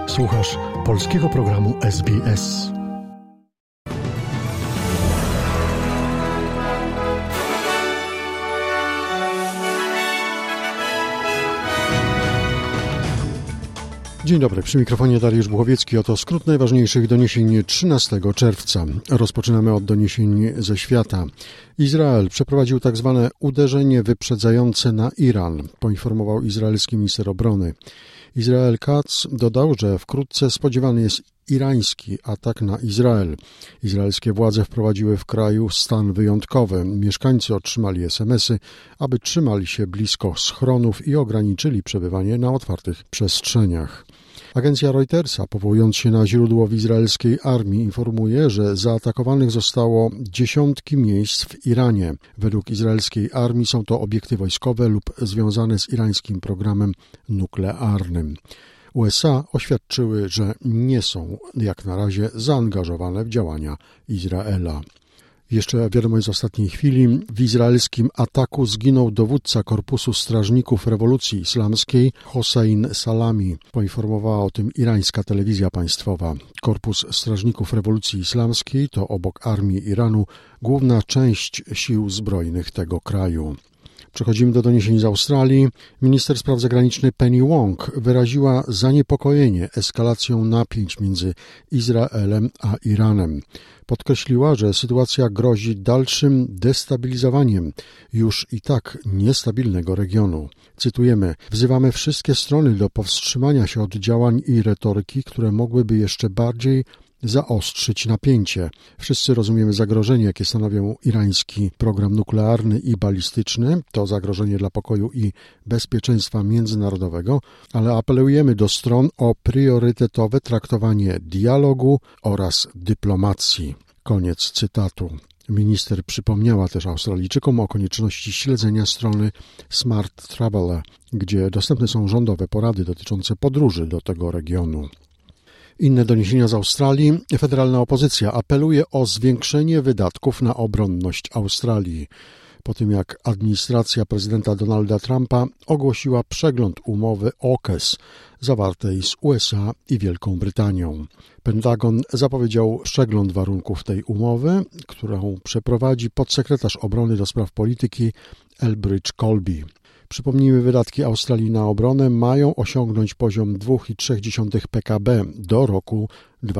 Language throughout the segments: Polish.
Słuchasz polskiego programu SBS. Dzień dobry, przy mikrofonie Dariusz Buchowiecki. Oto skrót najważniejszych doniesień 13 czerwca. Rozpoczynamy od doniesień ze świata. Izrael przeprowadził tzw. uderzenie wyprzedzające na Iran, poinformował izraelski minister obrony. Israel Katz dodał, że wkrótce spodziewany jest irański atak na Izrael. Izraelskie władze wprowadziły w kraju stan wyjątkowy. Mieszkańcy otrzymali SMS-y, aby trzymali się blisko schronów i ograniczyli przebywanie na otwartych przestrzeniach. Agencja Reutersa, powołując się na źródło w izraelskiej armii, informuje, że zaatakowanych zostało dziesiątki miejsc w Iranie. Według izraelskiej armii są to obiekty wojskowe lub związane z irańskim programem nuklearnym. USA oświadczyły, że nie są jak na razie zaangażowane w działania Izraela. Jeszcze wiadomość z ostatniej chwili. W izraelskim ataku zginął dowódca Korpusu Strażników Rewolucji Islamskiej Hossein Salami. Poinformowała o tym irańska telewizja państwowa. Korpus Strażników Rewolucji Islamskiej to obok armii Iranu główna część sił zbrojnych tego kraju. Przechodzimy do doniesień z Australii. Minister spraw zagranicznych Penny Wong wyraziła zaniepokojenie eskalacją napięć między Izraelem a Iranem. Podkreśliła, że sytuacja grozi dalszym destabilizowaniem już i tak niestabilnego regionu. Cytujemy: wzywamy wszystkie strony do powstrzymania się od działań i retoryki, które mogłyby jeszcze bardziej zaostrzyć napięcie. Wszyscy rozumiemy zagrożenie, jakie stanowią irański program nuklearny i balistyczny. To zagrożenie dla pokoju i bezpieczeństwa międzynarodowego, ale apelujemy do stron o priorytetowe traktowanie dialogu oraz dyplomacji. Koniec cytatu. Minister przypomniała też Australijczykom o konieczności śledzenia strony Smart Traveller, gdzie dostępne są rządowe porady dotyczące podróży do tego regionu. Inne doniesienia z Australii. Federalna opozycja apeluje o zwiększenie wydatków na obronność Australii. Po tym jak administracja prezydenta Donalda Trumpa ogłosiła przegląd umowy AUKUS zawartej z USA i Wielką Brytanią. Pentagon zapowiedział przegląd warunków tej umowy, którą przeprowadzi podsekretarz obrony do spraw polityki Elbridge Colby. Przypomnijmy, wydatki Australii na obronę mają osiągnąć poziom 2,3 PKB do roku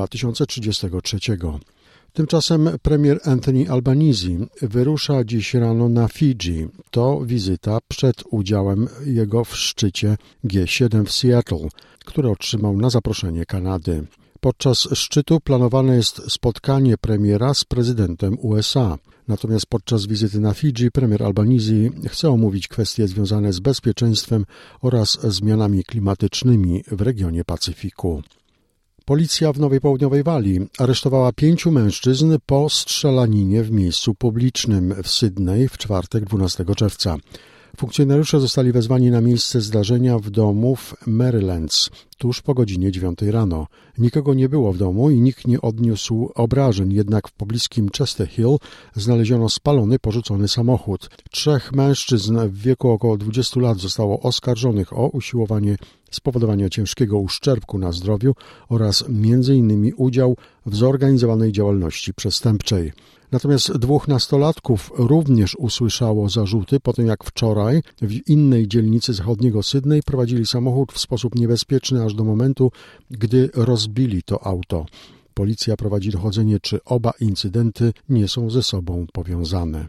2033. Tymczasem premier Anthony Albanese wyrusza dziś rano na Fidżi. To wizyta przed udziałem jego w szczycie G7 w Seattle, który otrzymał na zaproszenie Kanady. Podczas szczytu planowane jest spotkanie premiera z prezydentem USA. Natomiast podczas wizyty na Fidżi premier Albanese chce omówić kwestie związane z bezpieczeństwem oraz zmianami klimatycznymi w regionie Pacyfiku. Policja w Nowej Południowej Walii aresztowała 5 mężczyzn po strzelaninie w miejscu publicznym w Sydney w czwartek 12 czerwca. Funkcjonariusze zostali wezwani na miejsce zdarzenia w domu w Marylands tuż po godzinie 9 rano. Nikogo nie było w domu i nikt nie odniósł obrażeń, jednak w pobliskim Chester Hill znaleziono spalony, porzucony samochód. 3 mężczyzn w wieku około 20 lat zostało oskarżonych o usiłowanie spowodowania ciężkiego uszczerbku na zdrowiu oraz m.in. udział w zorganizowanej działalności przestępczej. Natomiast 2 nastolatków również usłyszało zarzuty po tym, jak wczoraj w innej dzielnicy zachodniego Sydney prowadzili samochód w sposób niebezpieczny aż do momentu, gdy rozbili to auto. Policja prowadzi dochodzenie, czy oba incydenty nie są ze sobą powiązane.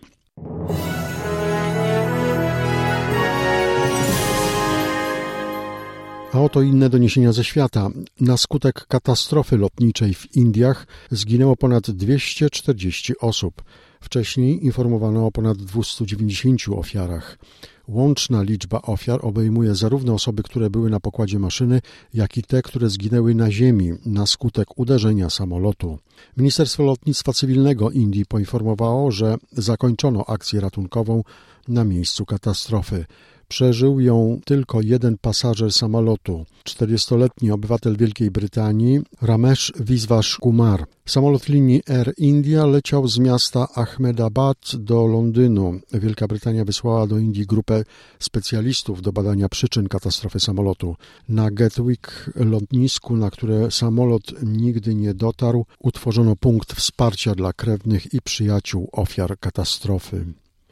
A oto inne doniesienia ze świata. Na skutek katastrofy lotniczej w Indiach zginęło ponad 240 osób. Wcześniej informowano o ponad 290 ofiarach. Łączna liczba ofiar obejmuje zarówno osoby, które były na pokładzie maszyny, jak i te, które zginęły na ziemi na skutek uderzenia samolotu. Ministerstwo Lotnictwa Cywilnego Indii poinformowało, że zakończono akcję ratunkową na miejscu katastrofy. Przeżył ją tylko jeden pasażer samolotu, 40-letni obywatel Wielkiej Brytanii Ramesh Vishwash Kumar. Samolot linii Air India leciał z miasta Ahmedabad do Londynu. Wielka Brytania wysłała do Indii grupę specjalistów do badania przyczyn katastrofy samolotu. Na Gatwick, lotnisku, na które samolot nigdy nie dotarł, utworzono punkt wsparcia dla krewnych i przyjaciół ofiar katastrofy.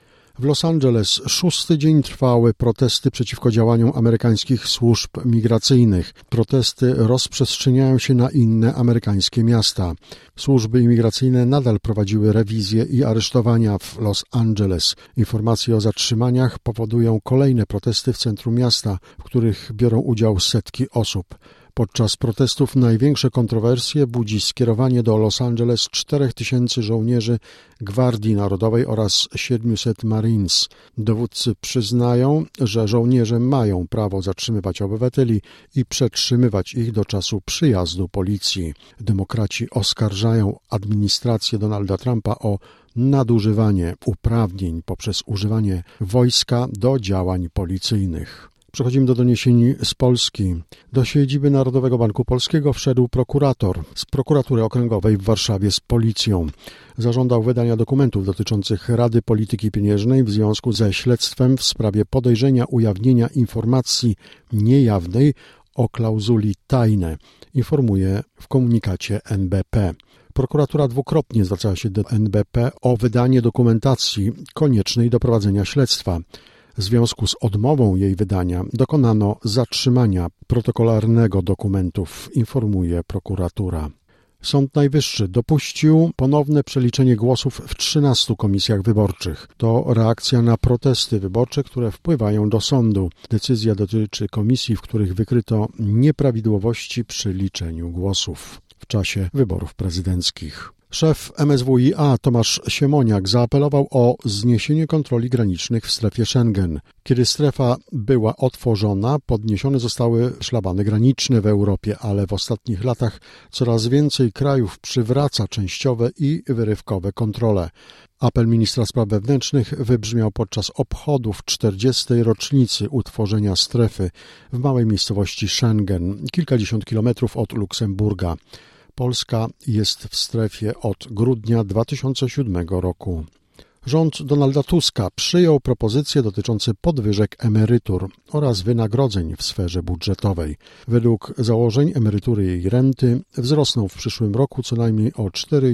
W Los Angeles 6. dzień trwały protesty przeciwko działaniom amerykańskich służb migracyjnych. Protesty rozprzestrzeniają się na inne amerykańskie miasta. Służby imigracyjne nadal prowadziły rewizje i aresztowania w Los Angeles. Informacje o zatrzymaniach powodują kolejne protesty w centrum miasta, w których biorą udział setki osób. Podczas protestów największe kontrowersje budzi skierowanie do Los Angeles 4000 żołnierzy Gwardii Narodowej oraz 700 Marines. Dowódcy przyznają, że żołnierze mają prawo zatrzymywać obywateli i przetrzymywać ich do czasu przyjazdu policji. Demokraci oskarżają administrację Donalda Trumpa o nadużywanie uprawnień poprzez używanie wojska do działań policyjnych. Przechodzimy do doniesień z Polski. Do siedziby Narodowego Banku Polskiego wszedł prokurator z prokuratury okręgowej w Warszawie z policją. Zażądał wydania dokumentów dotyczących Rady Polityki Pieniężnej w związku ze śledztwem w sprawie podejrzenia ujawnienia informacji niejawnej o klauzuli tajne, informuje w komunikacie NBP. Prokuratura dwukrotnie zwracała się do NBP o wydanie dokumentacji koniecznej do prowadzenia śledztwa. W związku z odmową jej wydania dokonano zatrzymania protokolarnego dokumentów, informuje prokuratura. Sąd Najwyższy dopuścił ponowne przeliczenie głosów w 13 komisjach wyborczych. To reakcja na protesty wyborcze, które wpływają do sądu. Decyzja dotyczy komisji, w których wykryto nieprawidłowości przy liczeniu głosów w czasie wyborów prezydenckich. Szef MSWiA Tomasz Siemoniak zaapelował o zniesienie kontroli granicznych w strefie Schengen. Kiedy strefa była otworzona, podniesione zostały szlabany graniczne w Europie, ale w ostatnich latach coraz więcej krajów przywraca częściowe i wyrywkowe kontrole. Apel ministra spraw wewnętrznych wybrzmiał podczas obchodów 40. rocznicy utworzenia strefy w małej miejscowości Schengen, kilkadziesiąt kilometrów od Luksemburga. Polska jest w strefie od grudnia 2007 roku. Rząd Donalda Tuska przyjął propozycje dotyczące podwyżek emerytur oraz wynagrodzeń w sferze budżetowej. Według założeń emerytury i renty wzrosną w przyszłym roku co najmniej o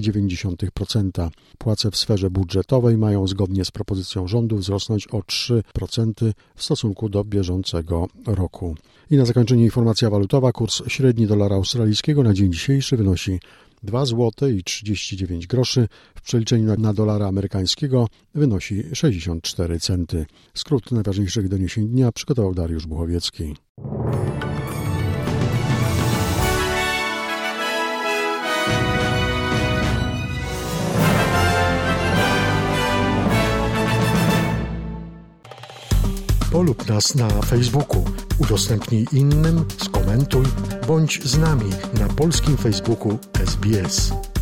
4,9%. Płace w sferze budżetowej mają zgodnie z propozycją rządu wzrosnąć o 3% w stosunku do bieżącego roku. I na zakończenie informacja walutowa. Kurs średni dolara australijskiego na dzień dzisiejszy wynosi 2 zł i 39 groszy. W przeliczeniu na dolara amerykańskiego wynosi 64 centy. Skrót najważniejszych doniesień dnia przygotował Dariusz Buchowiecki. Polub nas na Facebooku, udostępnij innym, skomentuj, bądź z nami na polskim Facebooku SBS.